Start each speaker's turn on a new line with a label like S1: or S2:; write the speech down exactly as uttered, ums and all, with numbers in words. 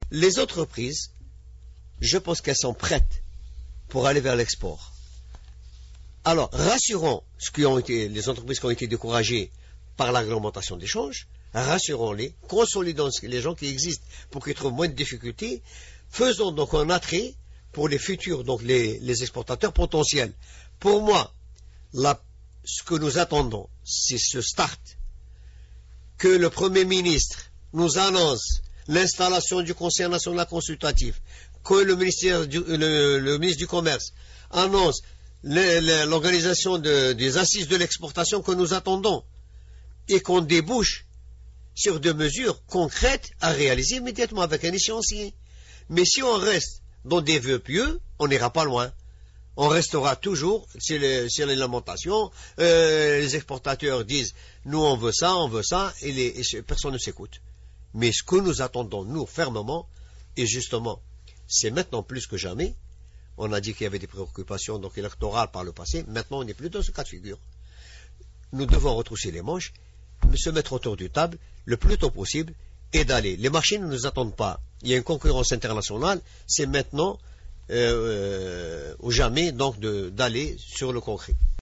S1: Les entreprises, je pense qu'elles sont prêtes pour aller vers l'export. Alors, rassurons ce qui ont été, les entreprises qui ont été découragées par la réglementation d'échange, rassurons-les, consolidons les gens qui existent pour qu'ils trouvent moins de difficultés, faisons donc un attrait pour les futurs, donc les, les exportateurs potentiels. Pour moi, la, ce que nous attendons, c'est ce start, que le Premier ministre nous annonce l'installation du Conseil national consultatif, que le, ministère du, le, le ministre du Commerce annonce l'organisation de, des assises de l'exportation que nous attendons, et qu'on débouche sur des mesures concrètes à réaliser immédiatement avec un échéancier. Mais si on reste dans des vœux pieux, on n'ira pas loin. On restera toujours sur les, sur les lamentations. Euh, les exportateurs disent, nous on veut ça, on veut ça, et, les, et personne ne s'écoute. Mais ce que nous attendons, nous, fermement, et justement, c'est maintenant plus que jamais, on a dit qu'il y avait des préoccupations donc électorales par le passé, maintenant on n'est plus dans ce cas de figure. Nous devons retrousser les manches, se mettre autour du table le plus tôt possible et d'aller. Les marchés ne nous attendent pas. Il y a une concurrence internationale, c'est maintenant euh, euh, ou jamais donc d'aller sur le concret.